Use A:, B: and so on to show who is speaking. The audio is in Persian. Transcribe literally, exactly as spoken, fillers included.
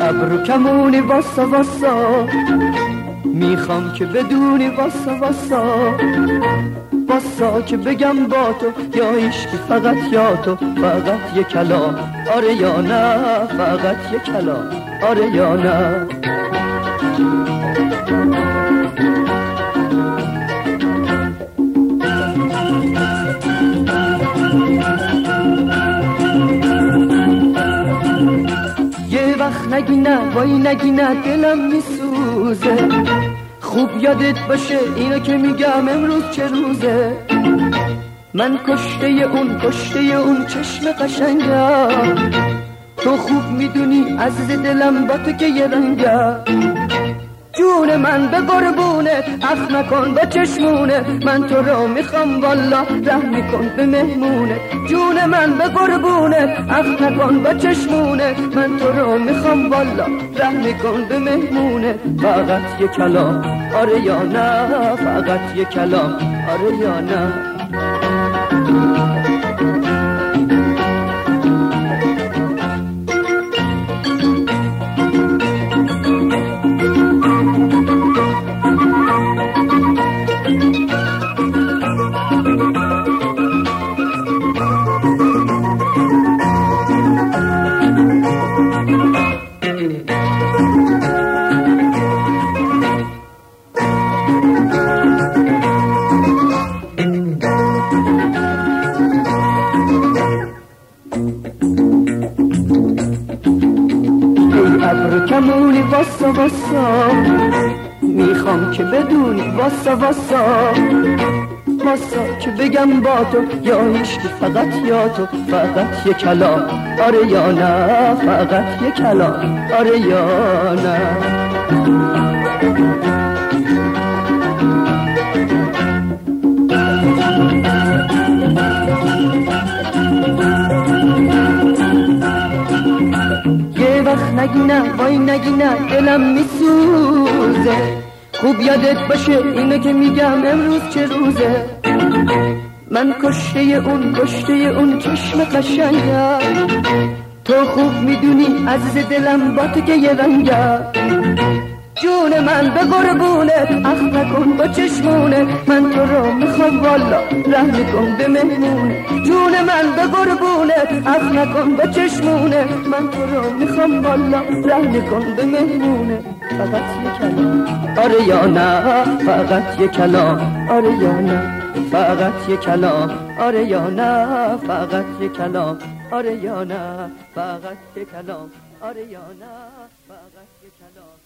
A: ابرو کمونی واسا واسا، میخوام که بدونی واسا واسا واسا که بگم با تو یا عشقی فقط یا تو، فقط یک کلام آره یا نه، فقط یک کلام آره یا نه. یه وقت نگی نه وای نگی نه دلم میسوزه، خوب یادت باشه اینو که میگم امروز چه روزه. من کشته اون کشته اون چشم قشنگم، تو خوب میدونی عزیز دلم با تو که یه رنگم. جون من به قربونت اخ نکن با چشمونه، من تو رو میخوام والا رحم میکن به مهمونه. جون من به قربونت اخ نکن با چشمونه، من تو رو میخوام والا رحم میکن به مهمونه. فقط یک کلام آره یا نه، فقط یک کلام آره یا نه. ابرو کمونی واسا واسا، میخوام که بدونی واسا واسا واسا که بگم با تو یا عشقی فقط یا تو، فقط یک کلام آره یا نه، فقط یک کلام آره یا نه. نگی نه وای نگی نه دلم میسوزه، خوب یادت باشه اینو که میگم امروز چه روزه. من کشته اون کشته اون چشم قشنگم، تو خوب میدونی عزیز دلم با تو که یه رنگم. جون من به قربونت اخ نکن با چشمونه، من تو رو میخوام والا رحم کن به مهمونه. جون من به قربونت اخ نکن با چشمونه، من تو رو میخوام والا رحم کن به مهمونه. فقط یک کلام آره یا نه، فقط یک کلام آره یا نه، فقط یک کلام آره یا نه، فقط یک کلام آره یا نه، فقط یک کلام آره یا نه، فقط یک کلام.